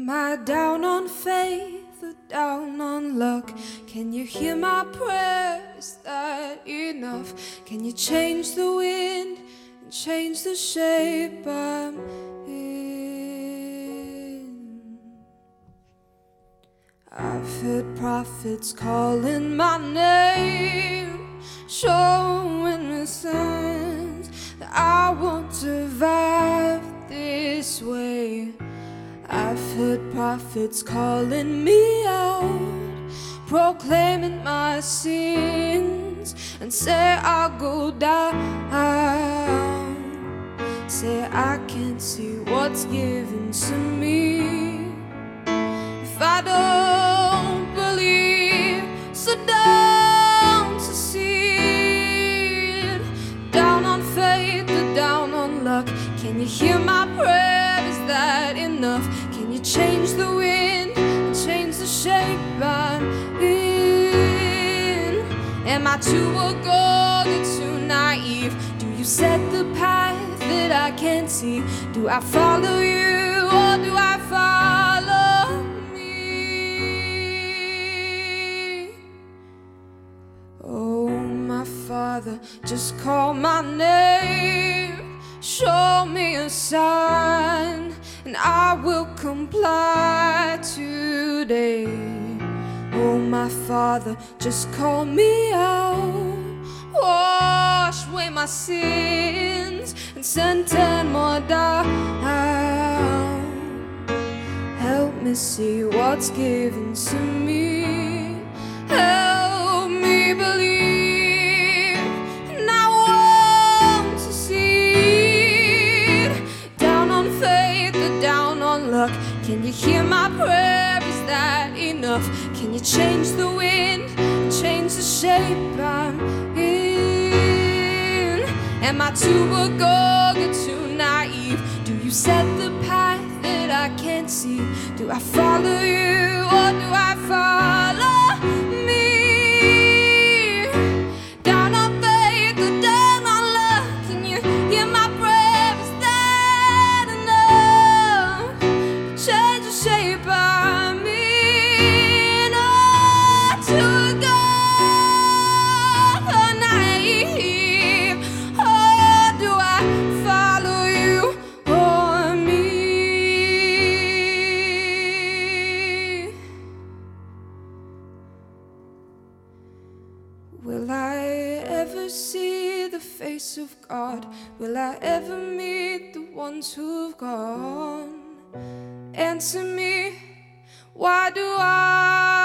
Am I down on faith or down on luck? Can you hear my prayer? Is that enough? Can you change the wind and change the shape I'm in? I've heard prophets calling my name, showing me signs that I won't survive this way. I've heard prophets calling me out, proclaiming my sins, and say I'll go down. Say I can't see what's given to me if I don't believe. So down to see it, down on faith or down on luck. Can you hear my prayer? Is that enough? Can you change the wind and change the shape I'm in? Am I too aggressive, too naive? Do you set the path that I can't see? Do I follow you or do I follow me? Oh, my Father, just call my name, show me a sign, and I will comply today. Oh, my Father, just call me out, wash away my sins, and send 10 more down. Help me see what's given to me. Help me believe, and I want to see it. Down on faith or down on luck. Can you hear my prayer? Is that enough? Can you change the wind and change the shape I'm in? Am I too aggressive, too naive? Do you set the path that I can't see? Do I follow you or do I follow me? Down on faith or down on luck. Can you hear my prayer? Is that enough? Change the shape I'm in. Oh, too aggressive, naive. Oh, do I follow you or me? Will I ever see the face of God? Will I ever meet the ones who've gone? Answer me, why do I